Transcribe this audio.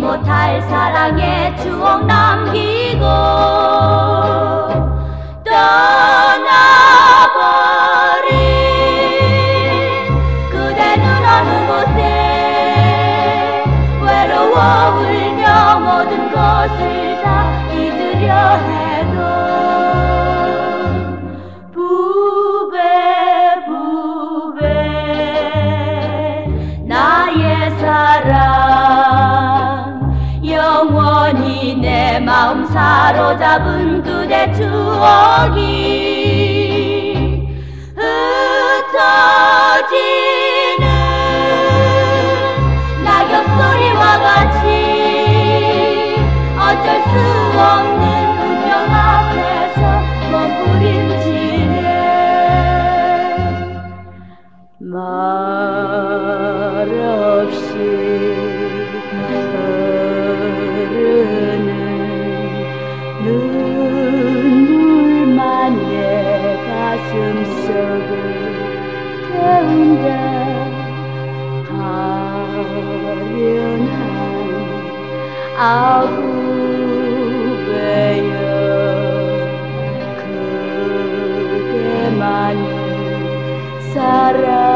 못할 사랑의 추억 남기고 떠나버린 그대는 어느 곳에 외로워 울며 모든 것을 다 잊으려 해도 부배 부배 나의 사랑 영원히 내 마음 사로잡은 그대 추억이 흩어지는 낙엽 소리와 같이 어쩔 수 없는 운명 앞에서 머무림치네. 말 없이 흐르는 눈물만 내 가슴 속을 태운다. 아련한 아구배여 그대만을 사랑